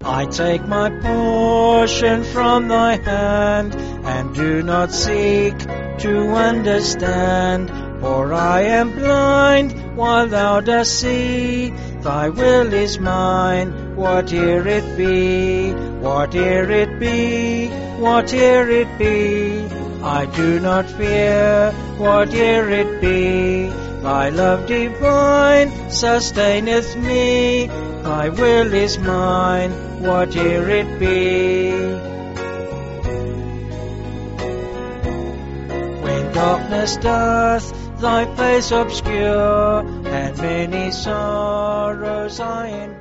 I take my portion from thy hand, and do not seek to understand. For I am blind, while thou dost see. Thy will is mine, whate'er it be, whate'er it be, whate'er it be. I do not fear, whate'er it be. Thy love divine sustaineth me. Thy will is mine, whate'er it be. When darkness doth thy face obscure, and many sorrows I endure,